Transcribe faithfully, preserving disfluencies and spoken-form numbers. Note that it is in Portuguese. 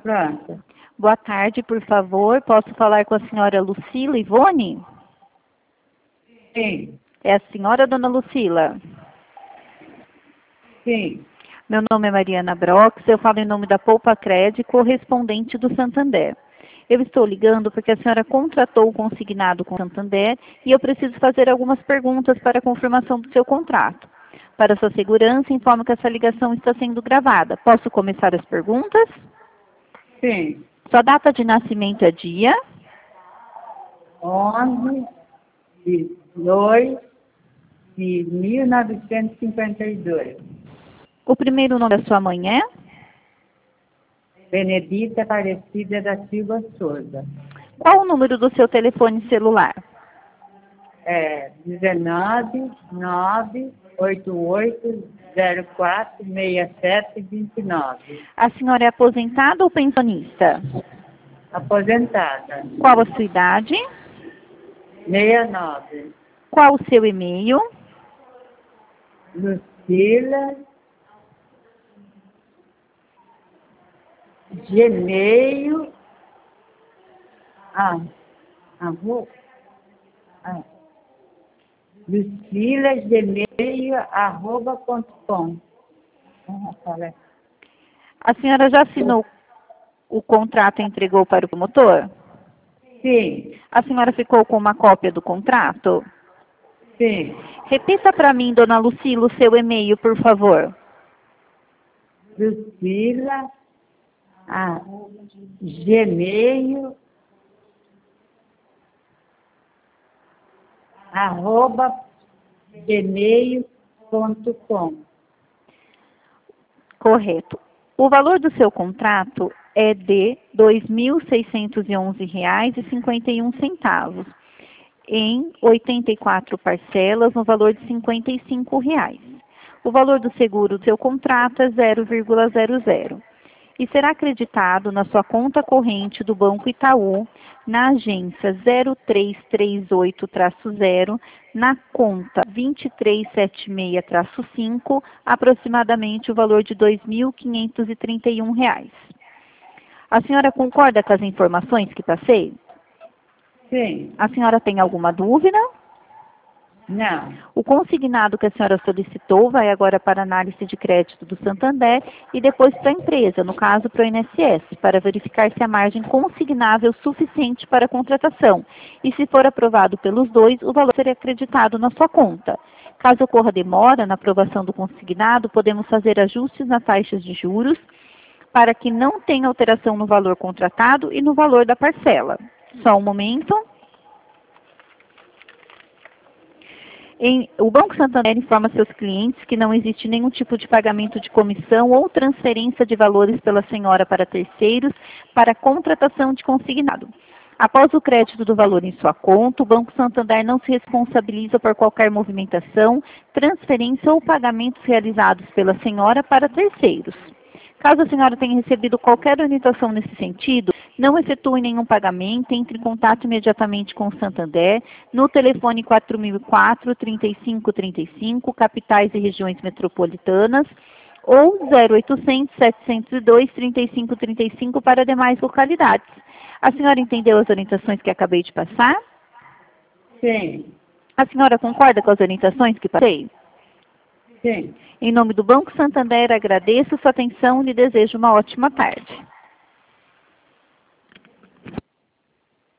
pronto. Boa tarde, por favor. Posso falar com a senhora Lucila Ivone? Sim, É a senhora, dona Lucila? sim. Meu nome é Mariana Brox, eu falo em nome da Poupa Cred, correspondente do Santander. Eu estou ligando porque a senhora contratou o consignado com o Santander e eu preciso fazer algumas perguntas para a confirmação do seu contrato. Para sua segurança, informo que essa ligação está sendo gravada. Posso começar as perguntas? Sim. Sua data de nascimento é dia? onze de dois de mil novecentos e cinquenta e dois. O primeiro nome da sua mãe é? Benedita Aparecida da Silva Souza. Qual o número do seu telefone celular? É dezenove, nove, oitenta e oito, zero quatro, sessenta e sete, vinte e nove. A senhora é aposentada ou pensionista? Aposentada. Qual a sua idade? sessenta e nove. Qual o seu e-mail? Lucila, Gmail, ah, arroba, ah, Lucila, Gmail, arroba, ponto com. Ah, fala. A senhora já assinou o contrato e entregou para o promotor? Sim, A senhora ficou com uma cópia do contrato? sim. Repita para mim, dona Lucila, o seu e-mail, por favor. Lucila, ah, Gmail, arroba, gmail ponto com. Correto. O valor do seu contrato é de dois mil seiscentos e onze reais e cinquenta e um centavos, em oitenta e quatro parcelas, no valor de cinquenta e cinco reais. O valor do seguro do seu contrato é zero vírgula zero zero e será acreditado na sua conta corrente do Banco Itaú, na agência zero três três oito zero, na conta dois três sete seis cinco, aproximadamente o valor de dois mil quinhentos e trinta e um reais. A senhora concorda com as informações que passei? Sim, A senhora tem alguma dúvida? não, O consignado que a senhora solicitou vai agora para análise de crédito do Santander e depois para a empresa, no caso para o I N S S, para verificar se a margem consignável é suficiente para a contratação. E se for aprovado pelos dois, o valor será acreditado na sua conta. Caso ocorra demora na aprovação do consignado, podemos fazer ajustes nas taxas de juros para que não tenha alteração no valor contratado e no valor da parcela. Só um momento. Em, o Banco Santander informa seus clientes que não existe nenhum tipo de pagamento de comissão ou transferência de valores pela senhora para terceiros para a contratação de consignado. Após o crédito do valor em sua conta, o Banco Santander não se responsabiliza por qualquer movimentação, transferência ou pagamentos realizados pela senhora para terceiros. Caso a senhora tenha recebido qualquer orientação nesse sentido, não efetue nenhum pagamento, entre em contato imediatamente com o Santander no telefone quatro mil e quatro, trinta e cinco trinta e cinco, capitais e regiões metropolitanas, ou zero oitocentos, setecentos e dois, trinta e cinco trinta e cinco para demais localidades. A senhora entendeu as orientações que acabei de passar? sim, A senhora concorda com as orientações que passei? sim. Em nome do Banco Santander, agradeço sua atenção e lhe desejo uma ótima tarde.